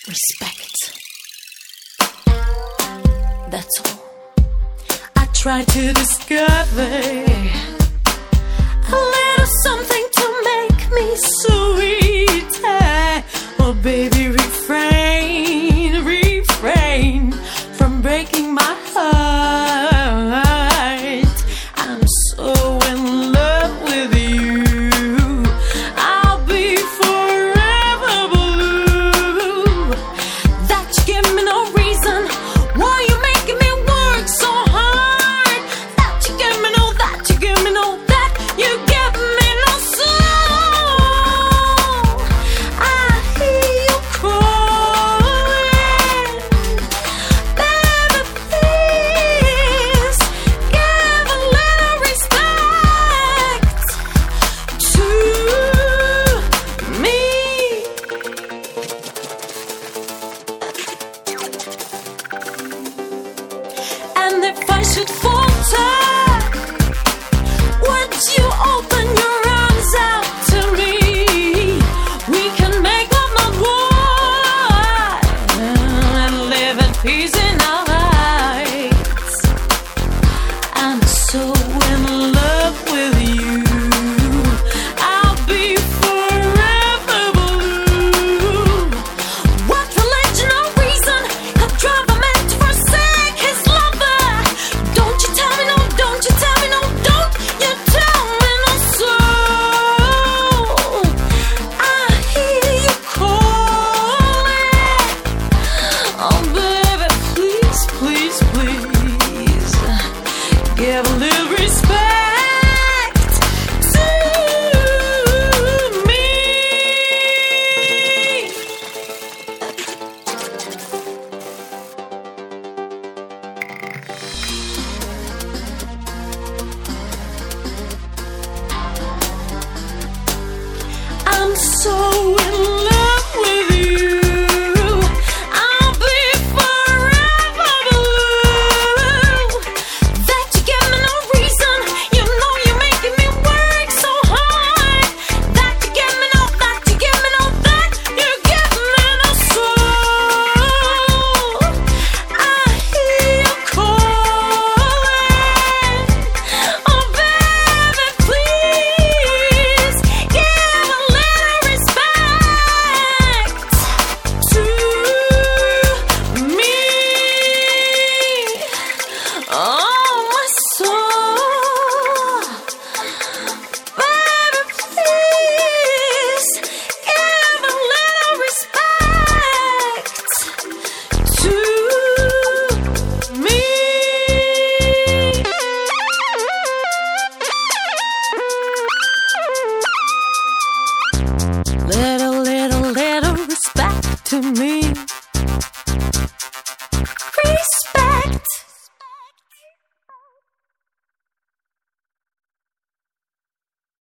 respect. That's all. I try to discover a little something to make me sweet. Oh baby, refrain from breaking my heart. I'm so in love with you. I'll be forever blue. That you give me no reason why you making me work so hard. That you give me no, that you give me no, that you give me no soul. I hear you calling, baby, please give a little respect to me. And if I should falter, would you open your arms out to me? We can make up my world and live at peace in our lives. I'm so in love with you. I'll be forever blue. What religion or reason could drive a man to forsake his lover? Don't you tell me no, don't you tell me no, don't you tell me no soul. I hear you calling. Oh baby, please, please, please give a little respect to me. I'm so in love with you. I'll be forever blue. That you give me no reason. You know you're making me work so hard. That you give me no, that you give me no, that you give me no soul. I hear you calling. Oh baby, please give a little respect to me. Oh my soul, baby, please give a little respect to me. Little respect to me. Respect.